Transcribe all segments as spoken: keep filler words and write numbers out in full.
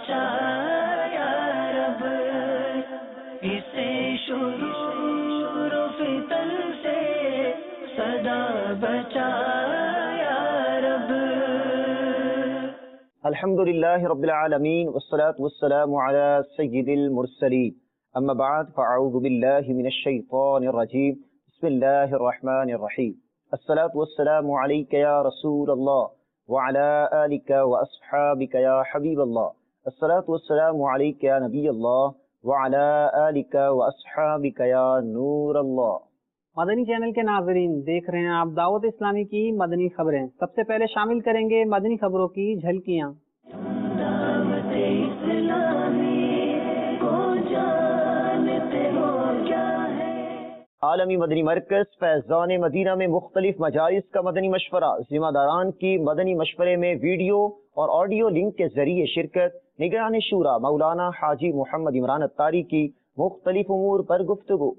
بچا یا رب، اسے شرور و فتن سے صدا بچا یا رب۔ الحمد للہ رب العالمین والصلاة والسلام علی سید المرسلین، اما بعد فاعوذ باللہ من الشیطان الرجیم، بسم اللہ الرحمن الرحیم۔ الصلاة والسلام علیک یا رسول اللہ وعلی آلک واصحابک یا حبیب اللہ، الصلاة والسلام علیک یا نبی اللہ وعلی آلک واصحابک یا نور اللہ۔ مدنی چینل کے ناظرین، دیکھ رہے ہیں آپ دعوت اسلامی کی مدنی خبریں۔ سب سے پہلے شامل کریں گے مدنی خبروں کی جھلکیاں۔ دعوت اسلامی کو جانتے ہو کیا ہے؟ عالمی مدنی مرکز فیضان مدینہ میں مختلف مجالس کا مدنی مشورہ، ذمہ داران کی مدنی مشورے میں ویڈیو اور آڈیو لنک کے ذریعے شرکت، نگران شورا مولانا حاجی محمد عمران اتاری کی مختلف امور پر گفتگو۔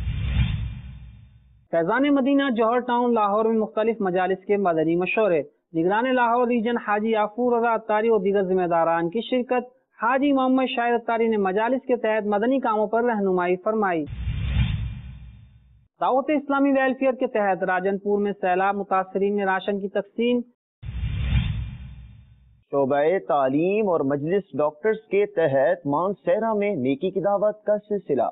فیضان مدینہ جوہر ٹاؤن لاہور میں مختلف مجالس کے مدنی مشورے، نگران لاہور ریجن حاجی عفور رضا اتاری اور دیگر ذمہ داران کی شرکت۔ حاجی محمد شاہد اتاری نے مجالس کے تحت مدنی کاموں پر رہنمائی فرمائی۔ دعوت اسلامی ویلفیئر کے تحت راجن پور میں سیلاب متاثرین میں راشن کی تقسیم۔ شعبہ تعلیم اور مجلس ڈاکٹرز کے تحت مانسہرہ میں نیکی کی دعوت کا سلسلہ۔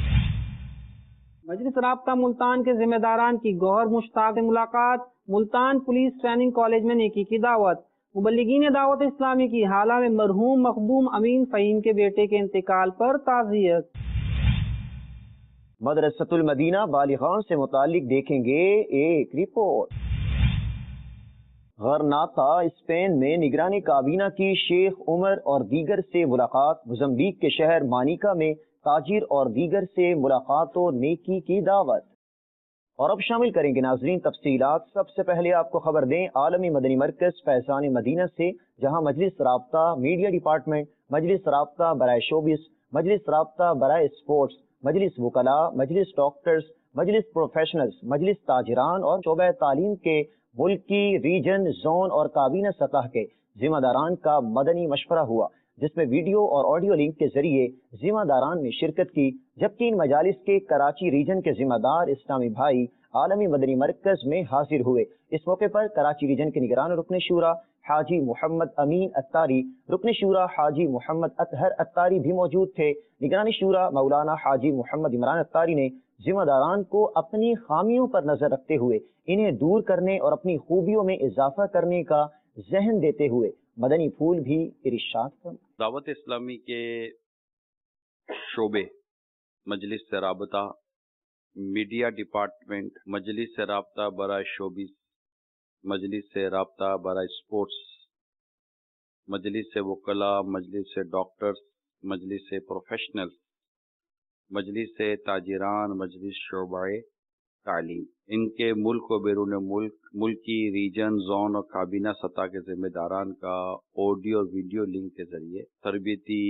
مجلس رابطہ ملتان کے ذمہ داران کی گوہر مشتاق سے ملاقات، ملتان پولیس ٹریننگ کالج میں نیکی کی دعوت۔ مبلغین دعوت اسلامی کی حالہ میں مرحوم مخدوم امین فہیم کے بیٹے کے انتقال پر تعزیت۔ مدرسۃ المدینہ بالغان سے متعلق دیکھیں گے ایک رپورٹ۔ غرناطہ اسپین میں نگرانی کابینہ کی شیخ عمر اور دیگر سے ملاقات، موزمبیق کے شہر مانیکا میں تاجر اور دیگر سے ملاقات و نیکی کی دعوت۔ اور اب شامل کریں گے ناظرین تفصیلات۔ سب سے پہلے آپ کو خبر دیں عالمی مدنی مرکز فیضان مدینہ سے، جہاں مجلس رابطہ میڈیا ڈپارٹمنٹ، مجلس رابطہ برائے شوبز، مجلس رابطہ برائے اسپورٹس، مجلس وکلاء، مجلس ڈاکٹرز، مجلس پروفیشنلز، مجلس تاجران اور شعبہ تعلیم کے ملکی، ریجن، زون اور کابینہ سطح کے ذمہ داران کا مدنی مشورہ ہوا، جس میں ویڈیو اور آڈیو لنک کے ذریعے ذمہ داران نے شرکت کی، جبکہ ان مجالس کے کراچی ریجن کے ذمہ دار اسلامی بھائی عالمی مدنی مرکز میں حاضر ہوئے۔ اس موقع پر کراچی ریجن کے نگران رکن شورا حاجی محمد امین اتاری، رکن شورا حاجی محمد اطہر اتاری بھی موجود تھے۔ نگرانی شورا مولانا حاجی محمد عمران اتاری نے ذمہ داران کو اپنی خامیوں پر نظر رکھتے ہوئے انہیں دور کرنے اور اپنی خوبیوں میں اضافہ کرنے کا ذہن دیتے ہوئے مدنی پھول بھی ارشاد فرمائے۔ دعوت اسلامی کے شعبے، مجلس سے رابطہ، میڈیا ڈپارٹمنٹ، مجلس سے رابطہ برائے شوبز، مجلس سے رابطہ برائے اسپورٹس، مجلس سے وکلاء، مجلس سے ڈاکٹرز، مجلس سے پروفیشنلز، مجلس سے تاجران، مجلس شعبہ تعلیم، ان کے ملک و بیرون ملک، ملکی، ریجن، زون اور کابینہ سطح کے ذمہ داران کا آڈیو اور ویڈیو لنک کے ذریعے تربیتی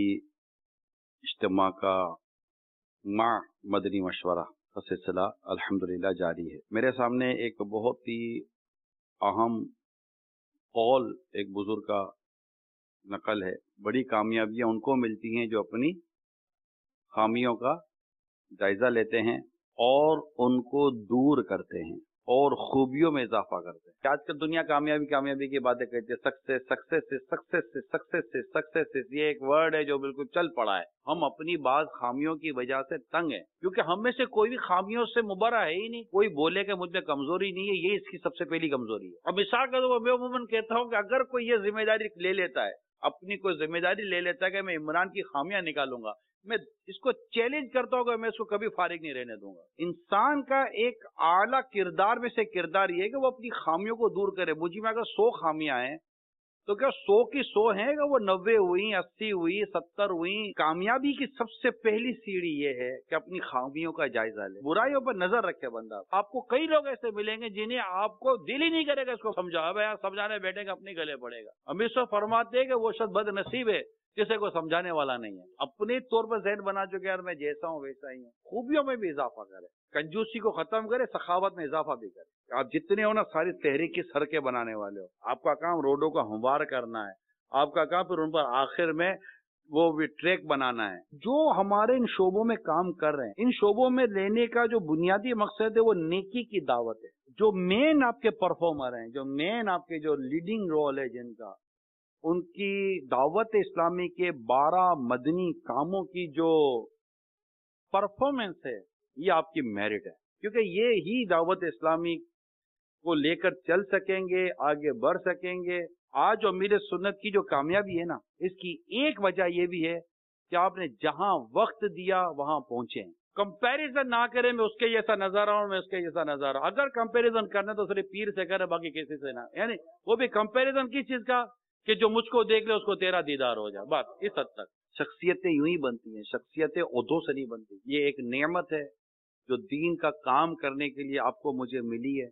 اجتماع کا مع مدنی مشورہ کا سلسلہ الحمدللہ جاری ہے۔ میرے سامنے ایک بہت ہی اہم قول ایک بزرگ کا نقل ہے۔ بڑی کامیابیاں ان کو ملتی ہیں جو اپنی خامیوں کا جائزہ لیتے ہیں اور ان کو دور کرتے ہیں اور خوبیوں میں اضافہ کرتے ہیں۔ آج کل دنیا کامیابی کامیابی کی باتیں کہتے ہیں، سکسیس سکسیس سے سکسیس سے سکسیس سے سکسیس سے، یہ ایک ورڈ ہے جو بالکل چل پڑا ہے۔ ہم اپنی بعض خامیوں کی وجہ سے تنگ ہیں، کیونکہ ہم میں سے کوئی بھی خامیوں سے مبرہ ہے ہی نہیں۔ کوئی بولے کہ مجھ میں کمزوری نہیں ہے، یہ اس کی سب سے پہلی کمزوری ہے۔ اب مثال کے طور پر میں عموماً کہتا ہوں کہ اگر کوئی یہ ذمہ داری لے لیتا ہے، اپنی کوئی ذمہ داری لے لیتا ہے کہ میں عمران کی خامیاں نکالوں گا، میں اس کو چیلنج کرتا ہوں کہ میں اس کو کبھی فارغ نہیں رہنے دوں گا۔ انسان کا ایک اعلیٰ کردار میں سے کردار یہ ہے کہ وہ اپنی خامیوں کو دور کرے۔ مجھ میں اگر سو خامیاں ہیں تو کیا سو کی سو ہیں کہ وہ نوے ہوئی، اسی ہوئی، ستر ہوئی؟ کامیابی کی سب سے پہلی سیڑھی یہ ہے کہ اپنی خامیوں کا جائزہ لے، برائیوں پر نظر رکھے بندہ۔ آپ کو کئی لوگ ایسے ملیں گے جنہیں آپ کو دل ہی نہیں کرے گا اس کو سمجھا، اب سمجھانے بیٹھے گا اپنے گلے پڑے گا۔ ہم اس وقت فرماتے ہیں کہ وہ شخص بد نصیب ہے کسی کو سمجھانے والا نہیں ہے۔ اپنے طور پر ذہن بنا چکے یار میں جیسا ہوں ویسا ہی ہوں۔ خوبیوں میں بھی اضافہ کرے، کنجوسی کو ختم کرے، سخاوت میں اضافہ بھی کرے۔ آپ جتنے ہو نا ساری تحریک کی سڑکیں بنانے والے ہو، آپ کا کام روڈوں کا ہموار کرنا ہے، آپ کا کام پھر ان پر آخر میں وہ بھی ٹریک بنانا ہے. جو ہمارے ان شعبوں میں کام کر رہے ہیں, ان شعبوں میں لینے کا جو بنیادی مقصد ہے وہ نیکی کی دعوت ہے. جو مین آپ کے پرفارمر ہیں, جو مین آپ کے جو لیڈنگ رول ہے جن کا, ان کی دعوت اسلامی کے بارہ مدنی کاموں کی جو پرفارمنس ہے یہ آپ کی میرٹ ہے, کیونکہ یہ ہی دعوت اسلامی کو لے کر چل سکیں گے, آگے بڑھ سکیں گے. آج امیر سنت کی جو کامیابی ہے نا, اس کی ایک وجہ یہ بھی ہے کہ آپ نے جہاں وقت دیا وہاں پہنچے ہیں. کمپیریزن نہ کریں, میں اس کے جیسا نظر آؤں, میں اس کے جیسا نظر آؤں. اگر کمپیریزن کرنا تو صرف پیر سے کرے, باقی کسی سے نہ. یعنی وہ بھی کمپیریزن کس چیز کا, کہ جو مجھ کو دیکھ لے اس کو تیرا دیدار ہو جائے, بات اس حد تک. شخصیتیں یوں ہی بنتی ہیں, شخصیتیں عہدوں سے نہیں بنتی. یہ ایک نعمت ہے جو دین کا کام کرنے کے لیے آپ کو مجھے ملی ہے.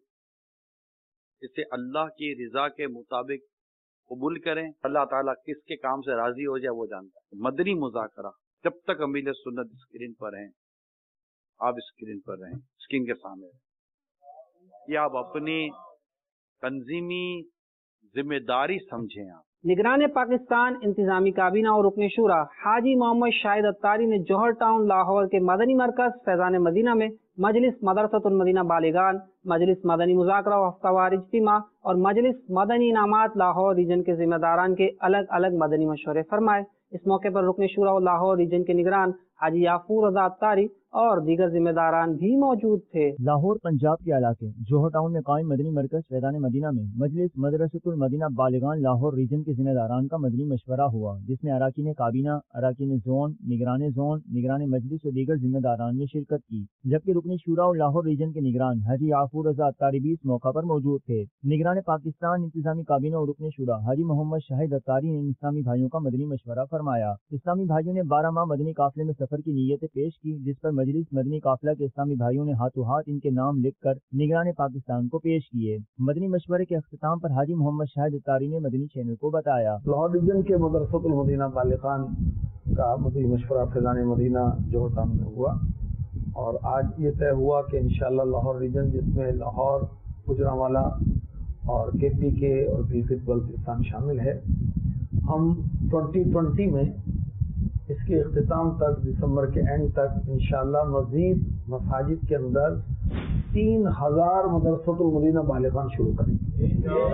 اسے اللہ کی رضا کے مطابق قبول کریں. اللہ تعالیٰ کس کے کام سے راضی ہو جائے وہ جانتا ہے. مدنی مذاکرہ جب تک امیر سنت اسکرین پر ہیں, آپ اسکرین پر رہیں, اسکرین کے سامنے رہیں, یہ آپ اپنی تنظیمی ذمہ داری سمجھیں. آپ نگران پاکستان انتظامی کابینہ اور رکن شورا حاجی محمد شاہد اتاری نے جوہر ٹاؤن لاہور کے مدنی مرکز فیضان مدینہ میں مجلس مدرسۃ المدینہ بالغان, مجلس مدنی مذاکرہ و ہفتہ وار اجتماع اور مجلس مدنی انعامات لاہور ریجن کے ذمہ داران کے الگ الگ مدنی مشورے فرمائے. اس موقع پر رکن شورا و لاہور ریجن کے نگران حاجی یافور رضا اتاری اور دیگر ذمہ داران بھی موجود تھے. لاہور پنجاب کے علاقے جوہر ٹاؤن میں قائم مدنی مرکز فیضان مدینہ میں مجلس مدرسۃ المدینہ بالغان لاہور ریجن کے ذمہ داران کا مدنی مشورہ ہوا, جس میں اراکین کابینہ, اراکین زون, نگران زون, نگران مجلس اور دیگر ذمہ داران نے شرکت کی. جبکہ رکن شورا اور لاہور ریجن کے نگران حاجی یافور رضا اتاری بھی اس موقع پر موجود تھے. نگران پاکستان انتظامی کابینہ اور رکن شورا حاجی محمد شاہد اتاری نے اسلامی بھائیوں کا مدنی مشورہ فرمایا. اسلامی بھائیوں نے بارہ ماہ مدنی قافلے میں سفر کی نیتیں پیش کی, جس پر مجلس مدنی قافلہ کے اسلامی بھائیوں نے ہاتھوں ہاتھ ان کے نام لکھ کر نگران پاکستان کو پیش کیے. مدنی مشورے کے اختتام پر حاجی محمد شاہد اتاری نے مدنی چینل کو بتایا. لاہور ریجن کے مدرسۃ المدینہ بالغان کا مدنی مشورہ فیضان مدینہ جوہر ٹاؤن میں ہوا, اور آج یہ طے ہوا کہ انشاءاللہ لاہور ریجن, جس میں لاہور, گجرانوالا اور کے پی کے اور گلگت بلتستان شامل ہے, ہم ٹوئنٹی ٹوئنٹی میں اس کے اختتام تک, دسمبر کے اینڈ تک انشاءاللہ مزید مساجد کے اندر تین ہزار مدرسۃ المدینہ بالغان شروع کریں گے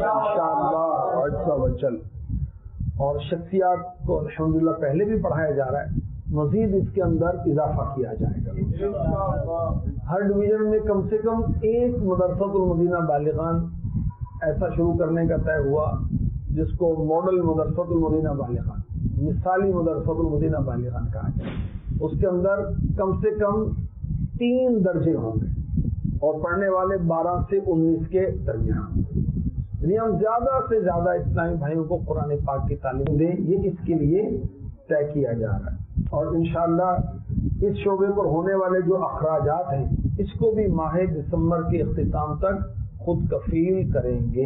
انشاءاللہ. اور شخصیات کو الحمدللہ پہلے بھی پڑھایا جا رہا ہے, مزید اس کے اندر اضافہ کیا جائے گا. ہر ڈویژن میں کم سے کم ایک مدرسۃ المدینہ بالغان ایسا شروع کرنے کا طے ہوا جس کو ماڈل مدرسۃ المدینہ بالغان, مثالی مدرسۃ المدینہ بالغان کہا جائے. اس کے اندر کم سے کم تین درجے ہوں گے اور پڑھنے والے بارہ سے انیس کے درمیان. یعنی ہم زیادہ سے زیادہ اسلامی بھائیوں کو قرآن پاک کی تعلیم دیں, یہ اس کے لیے طے کیا جا رہا ہے. اور انشاءاللہ اس شعبے پر ہونے والے جو اخراجات ہیں اس کو بھی ماہ دسمبر کے اختتام تک خود کفیل کریں گے.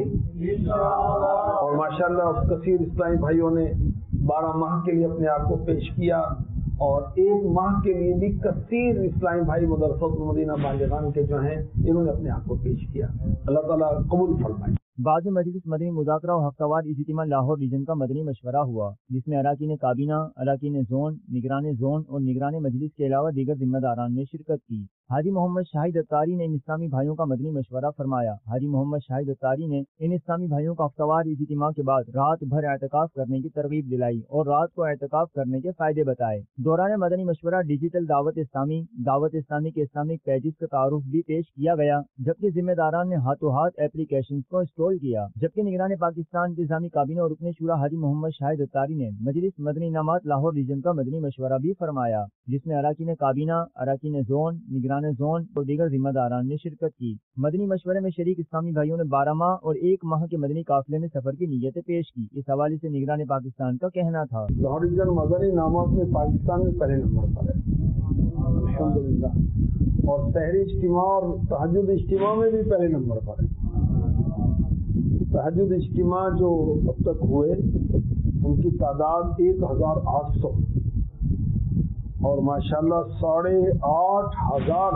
اور ماشاءاللہ کثیر اسلامی بھائیوں نے بارہ ماہ کے لیے اپنے آپ کو پیش کیا, اور ایک ماہ کے لیے بھی کثیر اسلامی بھائی مدرسۃ المدینہ بالغان کے جو ہیں انہوں نے اپنے آپ کو پیش کیا. اللہ تعالیٰ قبول فرمائے. بعد میں مجلس مدنی مذاکرہ و ہفتہ وار اجتماع لاہور ریجن کا مدنی مشورہ ہوا, جس میں اراکین کابینہ, اراکین زون, نگران زون اور نگران مجلس کے علاوہ دیگر ذمہ داران نے شرکت کی. حاجی محمد شاہد اتاری نے ان اسلامی بھائیوں کا مدنی مشورہ فرمایا. حاجی محمد شاہد اتاری نے ان اسلامی بھائیوں کا ہفتہ وار اجتماع کے بعد رات بھر اعتکاف کرنے کی ترغیب دلائی اور رات کو اعتکاف کرنے کے فائدے بتائے. دوران مدنی مشورہ ڈیجیٹل دعوت اسلامی, دعوت اسلامی کے اسلامک پیجز کا تعارف بھی پیش کیا گیا, جبکہ ذمہ داران نے ہاتھوں ہاتھ ایپلیکیشن کو انسٹال کیا. جبکہ نگران پاکستان انتظامی کابینہ اور رکن شورا حاجی محمد شاہد اتاری نے مجلس مدنی انعامات لاہور ریجن کا مدنی مشورہ بھی فرمایا, جس میں اراکین کابینہ, اراکین زون, نگران زون اور دیگر ذمہ داران نے شرکت کی. مدنی مشورے میں شریک اسلامی بھائیوں نے بارہ ماہ اور ایک ماہ کے مدنی قافلے میں سفر کی نیتیں پیش کی. اس حوالے سے نگران پاکستان کا کہنا تھا, لاہور ریجن مدنی انعامات میں پاکستان میں پہلے نمبر پر ہے الحمدللہ, اور سحری اجتماع اور تہجد اجتماع میں بھی پہلے نمبر پر ہے. تہجد اجتماع جو اب تک ہوئے ان کی تعداد ایک ہزار آٹھ سو اور ماشاءاللہ ساڑھے آٹھ ہزار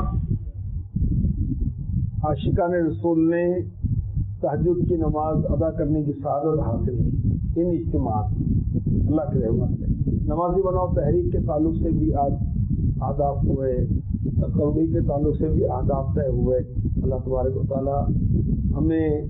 عاشقان رسول نے تہجد کی نماز ادا کرنے کی سعادت حاصل کی ان اجتماعات. اللہ کے رحمت سے نمازی بناؤ تحریک کے تعلق سے بھی آج آداب ہوئے، تقوی کے تعلق سے بھی آداب طے ہوئے۔ اللہ تبارک و تعالیٰ ہمیں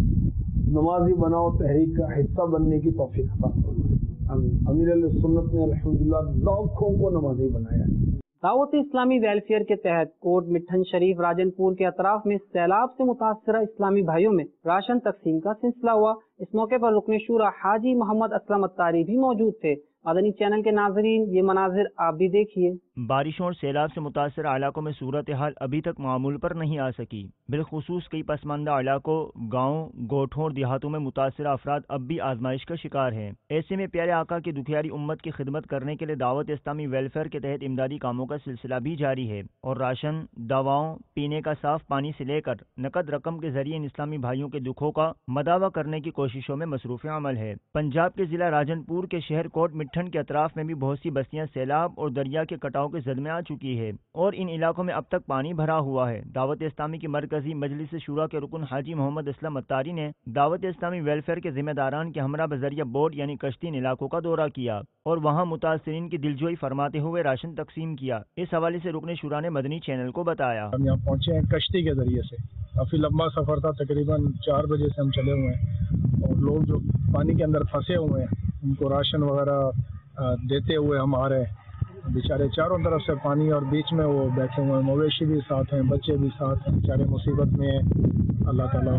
نمازی بناؤ تحریک کا حصہ بننے کی توفیق عطا فرمائے۔ امیر علیہ سنت نے الحمدللہ لاکھوں کو نمازی بنایا ہے۔ دعوت اسلامی ویلفیئر کے تحت کوٹ مٹھن شریف راجن پور کے اطراف میں سیلاب سے متاثرہ اسلامی بھائیوں میں راشن تقسیم کا سلسلہ ہوا۔ اس موقع پر رکن شورا حاجی محمد اسلم اتاری بھی موجود تھے۔ مدنی چینل کے ناظرین یہ مناظر آپ بھی دیکھیے۔ بارشوں اور سیلاب سے متاثرہ علاقوں میں صورتحال ابھی تک معمول پر نہیں آ سکی، بالخصوص کئی پسماندہ علاقوں، گاؤں، گوٹھوں اور دیہاتوں میں متاثرہ افراد اب بھی آزمائش کا شکار ہیں۔ ایسے میں پیارے آقا کی دکھیاری امت کی خدمت کرنے کے لیے دعوت اسلامی ویلفیئر کے تحت امدادی کاموں کا سلسلہ بھی جاری ہے اور راشن، دواؤں، پینے کا صاف پانی سے لے کر نقد رقم کے ذریعے ان اسلامی بھائیوں کے دکھوں کا مداوع کرنے کی کوششوں میں مصروف عمل ہے۔ پنجاب کے ضلع راجن پور کے شہر کوٹ مٹھن کے اطراف میں بھی بہت سی بستیاں سیلاب اور دریا کے کٹاؤ کے زد میں آ چکی ہے اور ان علاقوں میں اب تک پانی بھرا ہوا ہے۔ دعوت اسلامی کی مرکزی مجلس شورا کے رکن حاجی محمد اسلم اتاری نے دعوت اسلامی ویلفیئر کے ذمہ داران کے ہمراہ بذریعہ بورڈ یعنی کشتی ان علاقوں کا دورہ کیا اور وہاں متاثرین کی دلجوئی فرماتے ہوئے راشن تقسیم کیا۔ اس حوالے سے رکن شورا نے مدنی چینل کو بتایا، ہم یہاں پہنچے ہیں کشتی کے ذریعے سے، کافی لمبا سفر تھا، تقریباً چار بجے سے ہم چلے ہوئے ہیں اور لوگ جو پانی کے اندر پھنسے ہوئے ہیں ان کو راشن وغیرہ دیتے ہوئے ہم آ رہے ہیں۔ بیچارے چاروں طرف سے پانی اور بیچ میں وہ بیٹھے ہوئے ہیں، مویشی بھی ساتھ ہیں، بچے بھی ساتھ ہیں، بیچارے مصیبت میں ہیں۔ اللہ تعالیٰ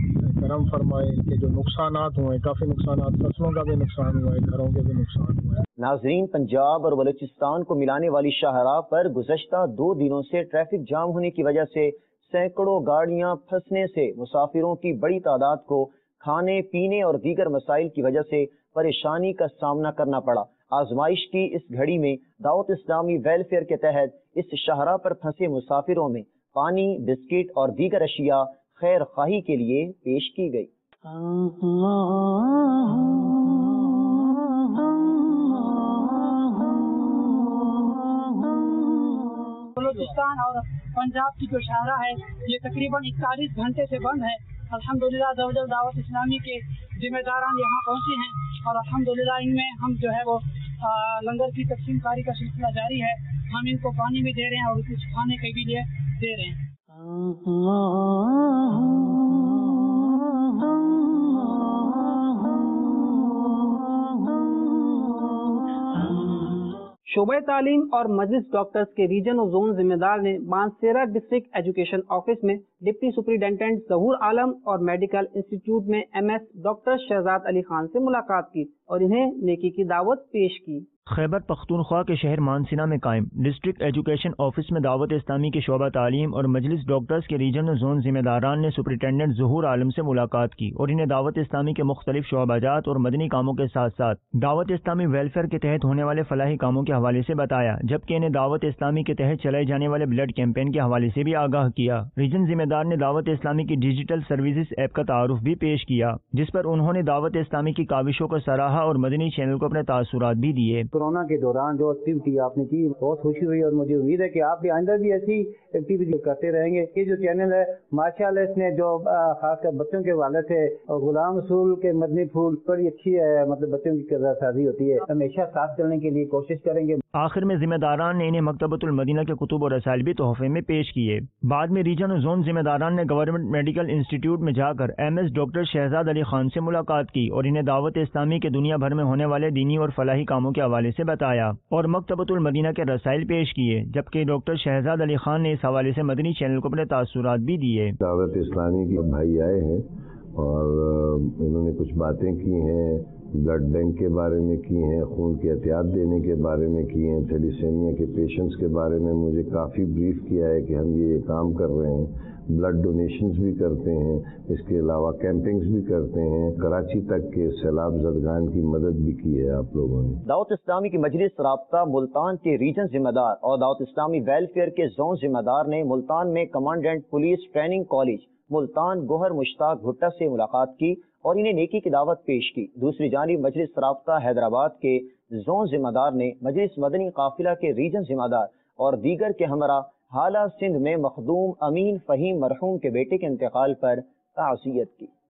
کرم فرمائے کہ جو نقصانات ہوئے، کافی نقصانات، فصلوں کا بھی نقصان ہوا ہے، گھروں کے بھی نقصان ہوا ہے۔ ناظرین، پنجاب اور بلوچستان کو ملانے والی شاہراہ پر گزشتہ دو دنوں سے ٹریفک جام ہونے کی وجہ سے سینکڑوں گاڑیاں پھنسنے سے مسافروں کی بڑی تعداد کو کھانے پینے اور دیگر مسائل کی وجہ سے پریشانی کا سامنا کرنا پڑا۔ آزمائش کی اس گھڑی میں دعوت اسلامی ویلفیئر کے تحت اس شاہراہ پر پھنسے مسافروں میں پانی، بسکٹ اور دیگر اشیاء خیر خواہی کے لیے پیش کی گئی۔ بلوچستان اور پنجاب کی جو شاہراہ ہے یہ تقریباً اکتالیس گھنٹے سے بند ہے۔ الحمدللہ دعوت اسلامی کے ذمہ داران یہاں پہنچے ہیں اور الحمدللہ ان میں ہم جو ہے وہ لنگر کی تقسیم کاری کا سلسلہ جاری ہے۔ ہم ان کو پانی بھی دے رہے ہیں اور کچھ کھانے کے بھی لیے دے رہے ہیں۔ شعبہ تعلیم اور مجلس ڈاکٹرز کے ریجن و زون ذمہ دار نے مانسیرا ڈسٹرکٹ ایجوکیشن آفس میں ڈپٹی سپرنٹینڈنٹ ظہور عالم اور میڈیکل انسٹیٹیوٹ میں M S doctor Shahzad Ali Khan سے ملاقات کی اور انہیں نیکی کی دعوت پیش کی۔ خیبر پختونخوا کے شہر مانسیرا میں قائم ڈسٹرکٹ ایجوکیشن آفس میں دعوت اسلامی کے شعبہ تعلیم اور مجلس ڈاکٹرز کے ریجن و زون ذمہ داران نے سپرنٹینڈنٹ ظہور عالم سے ملاقات کی اور انہیں دعوت اسلامی کے مختلف شعبہ جات اور مدنی کاموں کے ساتھ ساتھ دعوت اسلامی ویلفیئر کے تحت ہونے والے فلاحی کاموں کے حوالے سے بتایا، جبکہ انہیں دعوت اسلامی کے تحت چلائے جانے والے بلڈ کیمپین کے حوالے سے بھی آگاہ کیا۔ ریجن ذمہ دار نے دعوت اسلامی کی ڈیجیٹل سروسز ایپ کا تعارف بھی پیش کیا، جس پر انہوں نے دعوت اسلامی کی کاوشوں کو سراہا اور مدنی چینل کو اپنے تاثرات بھی دیے۔ کورونا کے دوران جو ایکٹیویٹی آپ نے کی بہت خوشی ہوئی اور مجھے امید ہے کہ آپ بھی آئندہ بھی ایسی ایکٹیویٹی کرتے رہیں گے۔ یہ جو چینل ہے ماشاءاللہ اس نے جو خاص کر بچوں کے حوالے سے غلام رسول کے مدنی پھول بڑی اچھی ہے، مطلب بچوں کی کردار سازی ہوتی ہے، ہمیشہ ساتھ چلنے کے لیے کوشش کریں گے۔ آخر میں ذمہ داران نے انہیں مکتبۃ المدینہ کے کتب اور رسائل بھی تحفے میں پیش کیے۔ بعد میں ریجن و زون ذمہ داران نے گورنمنٹ میڈیکل انسٹیٹیوٹ میں جا کر M S doctor Shahzad Ali Khan سے ملاقات کی اور انہیں دعوت اسلامی کے دنیا بھر میں ہونے والے دینی اور فلاحی کاموں کے حوالے سے بتایا اور مکتبۃ المدینہ کے رسائل پیش کیے، جبکہ ڈاکٹر شہزاد علی خان نے اس حوالے سے مدنی چینل کو اپنے تاثرات بھی دیے۔ دعوت اسلامی کے بھائی آئے ہیں اور انہوں نے کچھ باتیں کی ہیں، بلڈ بینک کے بارے میں کی ہیں، خون کی احتیاط دینے کے بارے میں کی ہیں، تھیلیسیمیا کے پیشنٹس کے بارے میں مجھے کافی بریف کیا ہے کہ ہم یہ کام کر رہے ہیں، بلڈ ڈونیشنز بھی کرتے ہیں، اس کے علاوہ کیمپنگز بھی کرتے ہیں، کراچی تک کے سیلاب زدگان کی مدد بھی کی ہے آپ لوگوں نے۔ دعوت اسلامی کی مجلس رابطہ ملتان کے ریجن ذمہ دار اور دعوت اسلامی ویلفیئر کے زون ذمہ دار نے ملتان میں commandant police training college Multan Gohar Mushtaq Bhatta سے ملاقات کی اور انہیں نیکی کی دعوت پیش کی۔ دوسری جانب مجلس رابطہ حیدرآباد کے زون ذمہ دار نے مجلس مدنی قافلہ کے ریجن ذمہ دار اور دیگر کے ہمراہ حالہ سندھ میں مخدوم امین فہیم مرحوم کے بیٹے کے انتقال پر تعزیت کی۔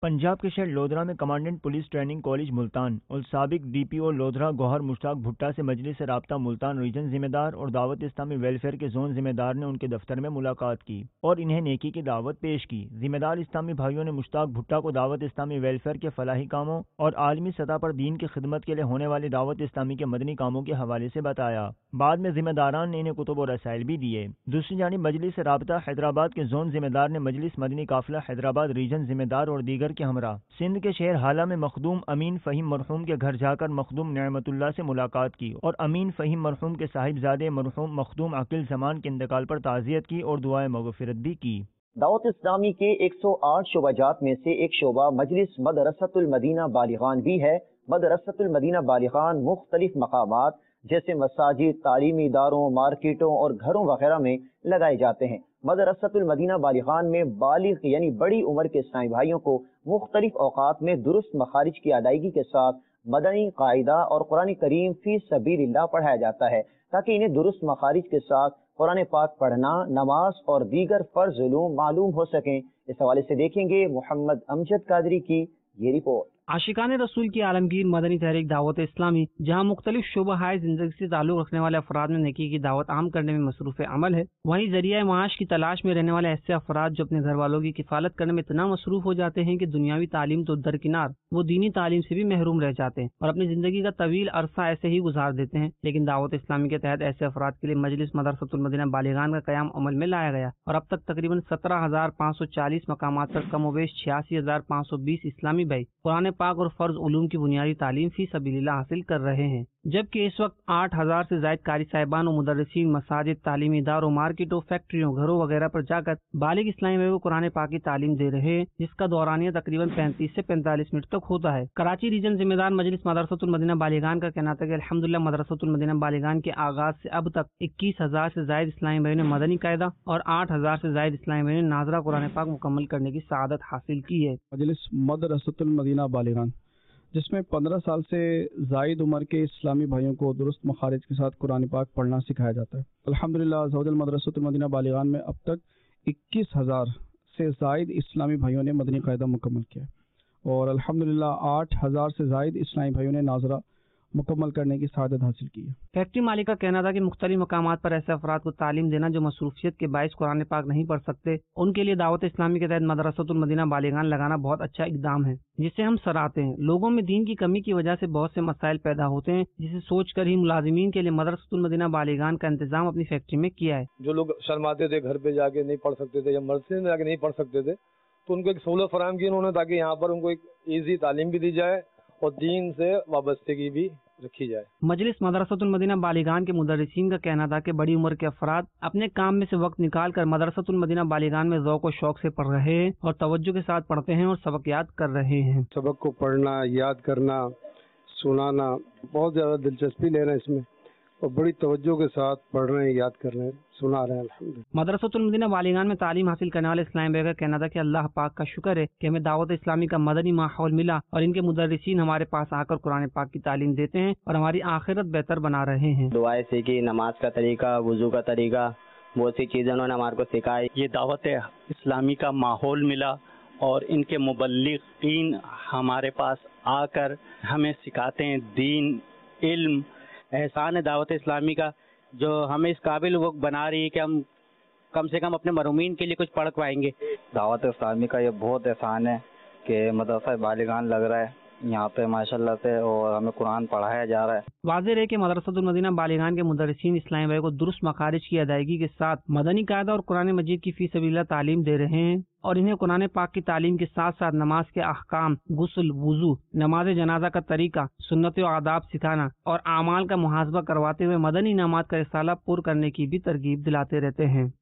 पंजाब के शहर लोधरा में commandant police training college Multan और साबिक D P O Lodhra Gohar Mushtaq Bhutta से मजलिस राब्ता मुल्तान रीजन जिम्मेदार और दावत इस्लामी वेलफेयर के जोन जिम्मेदार ने उनके दफ्तर में मुलाकात की और इन्हें नेकी की दावत पेश की। जिम्मेदार इस्लामी भाइयों ने मुश्ताक भुट्टा को दावत इस्लामी वेलफेयर के फलाही कामों और आलमी सतह पर दीन की खिदमत के लिए होने वाली दावत इस्लामी के मदनी कामों के हवाले से बताया। बाद में जिम्मेदारान ने इन्हें कुतुब और रसाइल भी दिए। दूसरी जानिब मजलिस राब्ता हैदराबाद के जोन जिम्मेदार ने मजलिस मदनी काफिला हैदराबाद रीजन जिम्मेदार और दीगर के हमरा सिंध के शहर हाला में मखदूम अमीन फहीम मरहूम के घर जाकर मखदूम नेमतुल्लाह से मुलाकात की और अमीन फहीम मरहूम के साहिबजादे मरहूम मखदूम अकील जमान के इंतकाल पर ताज़ियत की और दुआए मगफिरत भी की। दावत इस्लामी के एक सौ आठ शोबाजात में से एक शोबा मजलिस मदरसतुल मदीना बालिगान भी है। मदरसतुल मदीना बालिगान मुख्तलिफ मकामात जैसे मसाजिद, तालीमी इदारों, मार्केटों और घरों वगैरह में लगाए जाते हैं। मदरसतुल मदीना बालिगान में बालिग यानी बड़ी उम्र के इस्लामी भाइयों को मुख्तलिफ औकात में दुरुस्त मखारिज की अदायगी के साथ मदनी कायदा और कुरान करीम फी सबीलिल्लाह पढ़ाया जाता है ताकि इन्हें दुरुस्त मखारिज के साथ कुरान पाक पढ़ना, नमाज और दीगर फर्ज उलूम मालूम हो सकें। इस हवाले से देखेंगे मोहम्मद अमजद कादरी की ये रिपोर्ट। आशिकान रसूल की आलमगीर मदनी तहरीक दावत इस्लामी जहाँ मुख्तलिफ शुबहाए जिंदगी से ताल्लुक़ रखने वाले अफराद में नेकी की दावत आम करने में मसरूफ़ अमल है, वहीं जरिया माश की तलाश में रहने वाले ऐसे अफराद जो अपने घर वालों की किफ़ालत करने में इतना मसरूफ़ हो जाते हैं कि दुनियावी तालीम तो दरकिनार वो दीनी तालीम से भी महरूम रह जाते हैं और अपनी ज़िंदगी का तवील अरसा ऐसे ही गुजार देते हैं। लेकिन दावत इस्लामी के तहत ऐसे अफराद के लिए मजलिस मदरसतुल मदीना बालिगान का क़याम अमल में लाया गया और अब तक तकरीबन सत्रह हजार पाँच सौ चालीस मकामात पर कमोबेश छियासी हजार पाँच सौ बीस इस्लामी भाई कुरान पाक और फर्ज उलूम की बुनियादी तालीम फी सबीलिल्लाह हासिल कर रहे हैं, जबकि इस वक्त आठ हजार से जायद कारी साहिबान और मुदर्रिसीन मसाजिद, तालीमी इदारों, मार्केटों, फैक्ट्रियों, घरों वगैरह पर जाकर बालिग इस्लामी भाइयों को कुरान पाक की तालीम दे रहे हैं, जिसका दौरानिया तकरीबन पैंतीस से पैंतालीस मिनट तक होता है। कराची रीजन जिम्मेदार मजलिस मदरसतुल मदीना बालिगान का कहना था कि अल्हम्दुलिल्लाह मदरसतुल मदीना बालिगान के आगाज से अब तक इक्कीस हजार से जायद इस्लामी भाइयों ने मदनी कायदा और आठ हजार से जायद इस्लामी भाइयों ने नाजरा कुरान पाक मुकम्मल करने की सआदत हासिल की है। मजलिस मदरसतुल मदीना बालिगान जिसमें पंद्रह साल से जायद उम्र के इस्लामी भाइयों को दुरुस्त मखारिज के साथ कुरान पाक पढ़ना सिखाया जाता है। अल्हम्दुलिल्लाह ज़वजल मदरसतुल मदीना बालिगान में अब तक इक्कीस हज़ार से जायद इस्लामी भाइयों ने मदनी कायदा मुकम्मल किया और अल्हम्दुलिल्लाह आठ हज़ार से जायद इस्लामी भाइयों ने नाजरा मुकम्मल करने की सआदत हासिल की है। फैक्ट्री मालिक का कहना था कि मुख्तलिफ मकामात पर ऐसे अफराद को तालीम देना जो मसरूफियत के बाइस कुरान पाक नहीं पढ़ सकते, उनके लिए दावत इस्लामी के तहत मदरसतुल मदीना बालिगान लगाना बहुत अच्छा इकदाम है, जिसे हम सराहते हैं। लोगों में दीन की कमी की वजह से बहुत से मसाइल पैदा होते हैं, जिसे सोच कर ही मुलाजिमीन के लिए मदरसतुल मदीना बालिगान का इंतजाम अपनी फैक्ट्री में किया है। जो लोग शर्माते थे, घर पे जाके नहीं पढ़ सकते थे या मदरसे में जाके नहीं पढ़ सकते थे, तो उनको एक सहूलत फराहम की उन्होंने ताकि यहाँ पर उनको एक ईजी तालीम भी दी जाए और दीन से वाबस्तगी भी रखी जाए। मजलिस मदरसतुल मदीना बालिगान के मुदर्रिसीन का कहना था कि बड़ी उम्र के अफराद अपने काम में से वक्त निकाल कर मदरसतुल मदीना बालिगान में ज़ौक़ और शौक से पढ़ रहे हैं और तवज्जो के साथ पढ़ते हैं और सबक याद कर रहे हैं। सबक को पढ़ना, याद करना, सुनाना, बहुत ज़्यादा दिलचस्पी ले रहे हैं इसमें और बड़ी तवज्जो के साथ पढ़ रहे हैं, याद कर रहे हैं, सुना रहे हैं। अल्हम्दुलिल्लाह मदरसतुल मदीना बालिगान में तालीम हासिल करने वाले इस्लामी भाई का कहना था कि अल्लाह पाक का शुक्र है कि हमें दावत इस्लामी का मदनी माहौल मिला और इनके मुदर्रिसीन हमारे पास आकर कुरान पाक की तालीम देते हैं और हमारी आखिरत बेहतर बना रहे हैं। दुआएं सीखी, नमाज का तरीका, वुजू का तरीका, बहुत सी चीज़ें उन्होंने हमारे को सिखाई। ये दावत इस्लामी का माहौल मिला और इनके मुबल्लिगीन हमारे पास आकर हमें सिखाते हैं दीन, इल्म। एहसान है दावत इस्लामी का जो हमें इस काबिल वो बना रही है कि हम कम से कम अपने मरूमीन के लिए कुछ पढ़ पाएंगे। दावत इस्लामी का ये बहुत एहसान है कि मदरसा बालिगान लग रहा है यहाँ पे माशाल्लाह से और हमें कुरान पढ़ाया जा रहा है। वाज़ेह है कि मदरसतुल मदीना बालिगान के मुदर्रिसीन इस्लामी भाई को दुरुस्त मखारिज की अदायगी के साथ मदनी कायदा और कुरान मजीद की फी सबीलिल्लाह तालीम दे रहे हैं और इन्हें कुरान पाक की तालीम के साथ साथ नमाज के अहकाम, गुस्ल, वुजू, नमाज जनाजा का तरीका, सुन्नत और आदाब सिखाना और आमाल का मुहासबा करवाते हुए मदनी इनामात का रिसाला पुर करने की भी तरगीब दिलाते रहते हैं।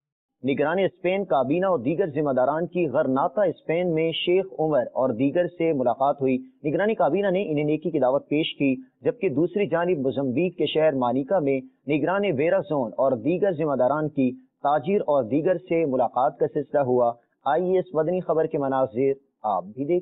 निगरान स्पेन काबीना और दीगर जिम्मेदारान की गरनाता स्पेन में शेख उमर और दीगर से मुलाकात हुई। निगरानी काबीना ने इन्हें नेकी की दावत पेश की, जबकि दूसरी जानिब मोज़म्बिक के शहर मानिका में निगरान वेरा जोन और दीगर जिम्मेदारान की ताजिर और दीगर से मुलाकात का सिलसिला हुआ। आइए इस मदनी खबर के मनाज़िर आप भी देखिए।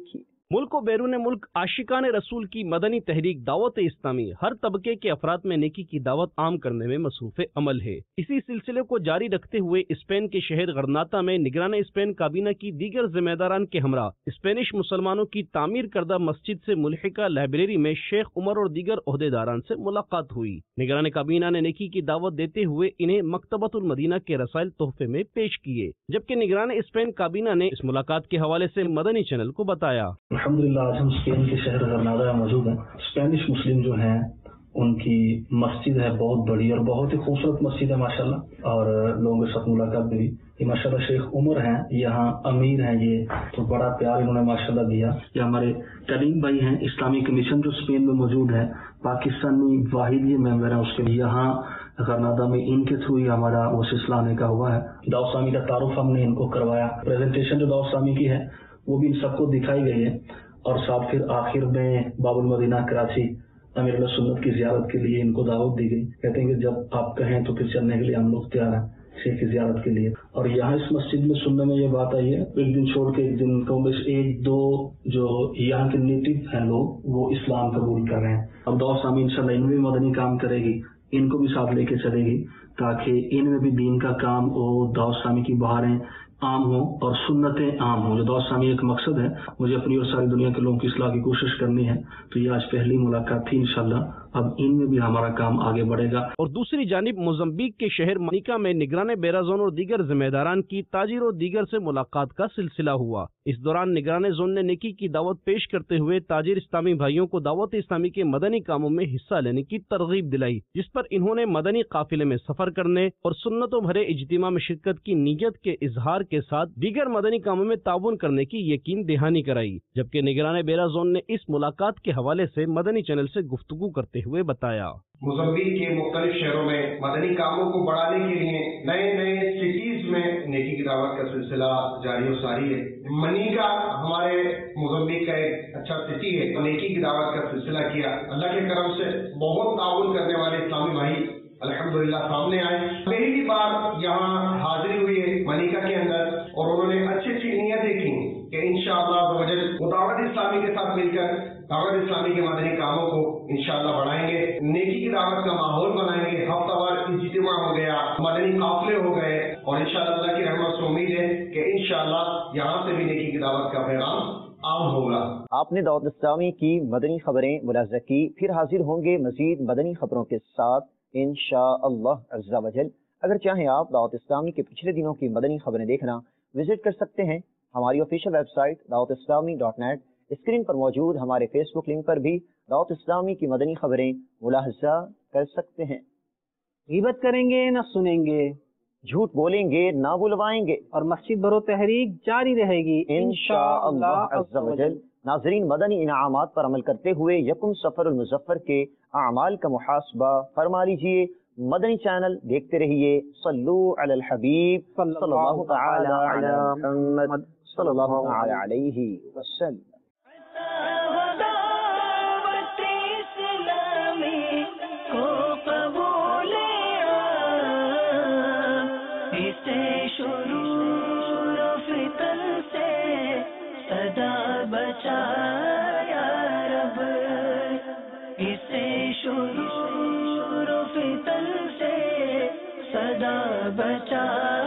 मुल्क व बैरून मुल्क आशिकान रसूल की मदनी तहरीक दावत इस्लामी हर तबके के अफराद में नेकी की दावत आम करने में मसरूफ़ अमल है। इसी सिलसिले को जारी रखते हुए स्पेन के शहर गरनाता में निगरान स्पेन काबीना की दीगर जिम्मेदारान के हमरा स्पेनिश मुसलमानों की तामीर करदा मस्जिद से मुल्हिका लाइब्रेरी में शेख उमर और दीगर ओहदेदारान से मुलाकात हुई। निगरान काबीना ने नेकी की दावत देते हुए इन्हें मकतबतुल मदीना के रसाइल तोहफे में पेश किए, जबकि निगरान स्पेन काबीना ने इस मुलाकात के हवाले से मदनी चैनल को बताया। अल्हम्दुलिल्लाह आज हम स्पेन के शहर गरनादा में मौजूद हैं। स्पेनिश मुस्लिम जो हैं उनकी मस्जिद है बहुत बड़ी और बहुत ही खूबसूरत मस्जिद है माशाल्लाह, और लोगों के साथ मुलाकात भी ये माशाल्लाह शेख उमर हैं, यहाँ अमीर हैं, ये तो बड़ा प्यार इन्होंने माशाल्लाह दिया। ये हमारे करीम भाई हैं, इस्लामी कमीशन जो स्पेन में मौजूद है, पाकिस्तानी वाहिद ये मेंबर है उसके, यहाँ गरनादा में इनके थ्रू ही हमारा वो सिलसिला आने का हुआ है। दाऊद इस्लामी का तारुफ हमने इनको करवाया, प्रेजेंटेशन जो दाऊद इस्लामी की है वो भी इन सबको दिखाई गई है, और साथ फिर आखिर में बाबुल मदीना कराची अमीरुल सुन्नत की जियारत के लिए इनको दावत दी गई। कहते हैं कि जब आप कहें तो फिर चलने के लिए हम लोग तैयार हैं शेख की जियारत के लिए। और यहाँ इस मस्जिद में सुनने में ये बात आई है, एक दिन छोड़ के एक दिन कम बस एक दो जो यहाँ के नेटिव हैं लोग वो इस्लाम कबूल कर रहे हैं। अब दाऊद इस्लामी इंशाल्लाह इनमें भी मदनी काम करेगी, इनको भी साथ लेके चलेगी ताकि इनमें भी दीन का काम और दाऊद इस्लामी की बहारें आम हो और सुन्नतें आम हो। जो दाऊद इस्लामी एक मकसद है, मुझे अपनी और सारी दुनिया के लोगों की इस्लाह की कोशिश करनी है, तो ये आज पहली मुलाकात थी। इंशाल्लाह अब इनमें भी हमारा काम आगे बढ़ेगा। और दूसरी जानिब मोजम्बिक के शहर मानिका में निगरान बेरा जोन और दीगर जिम्मेदारान की ताजिर और दीगर से मुलाकात का सिलसिला हुआ। इस दौरान निगरान जोन ने नेकी की दावत पेश करते हुए ताजिर इस्लामी भाइयों को दावत इस्लामी के मदनी कामों में हिस्सा लेने की तरगीब दिलाई, जिस पर इन्होंने मदनी काफिले में सफर करने और सुन्नतों भरे इज्तिमा में शिरकत की नीयत के इजहार के साथ दीगर मदनी कामों में ताउन करने की यकीन दहानी कराई। जबकि निगरान बेरा जोन ने इस मुलाकात के हवाले से मदनी चैनल से गुफ्तगू करते हुए बताया, मोज़म्बिक के मुख्तलिफ शहरों में मदनी कामों को बढ़ाने के लिए नए नए सिटीज में नेकी की दावत का सिलसिला जारी और सारी है। मनीका हमारे मोज़म्बिक का एक अच्छा सिटी है, नेकी की दावत का सिलसिला किया। अल्लाह के करम से बहुत ताउन करने वाले इस्लामी भाई अल्हम्दुलिल्लाह सामने आए। पहली बार यहाँ हाजिरी हुई है मनीका के अंदर, और उन्होंने अच्छी अच्छी नीयतें की कि इंशाअल्लाह दावत इस्लामी के साथ मिलकर दावत इस्लामी के मदनी कामों को इंशाअल्लाह बढ़ाएंगे, नेकी की दावत का माहौल बनाएंगे। हफ्तावार इज्तिमा हो गया, मदनी काफिले हो गए, और इंशाअल्लाह अल्लाह की रहमत से उम्मीद है कि इंशाअल्लाह यहाँ से भी नेकी की दावत का पैगाम आम होगा। आपने दावत इस्लामी की मदनी खबरें मुलाज़ा की, फिर हाजिर होंगे मजीद मदनी खबरों के साथ इंशाअल्लाह अज़्ज़ा वजल। अगर चाहें आप दावत इस्लामी के पिछले दिनों की मदनी खबरें देखना, विजिट कर सकते हैं हमारी official website Dawat Islami dot net. Screen पर मौजूद हमारे फेसबुक लिंक पर भी दावत इस्लामी की मदनी खबरें मुलाहजा कर सकते हैं। गीबत करेंगे न सुनेंगे, झूठ बोलेंगे ना बुलवाएंगे, और मस्जिद भरो तहरीक जारी रहेगी इंशाअल्लाह अज़्ज़ा वजल। नाज़रीन, मदनी इनामात पर अमल करते हुए यकुम सफर मुज़फ़्फ़र के अमाल का मुहासबा फरमा लीजिए। मदनी चैनल देखते रहिए। सल्लू अलल हबीब सल्लल्लाहु तआला अला मुहम्मद सल्लल्लाहु तआला अलैहि वसल्लम। बचाया रब इसे शुरू फितन से सदा बचा।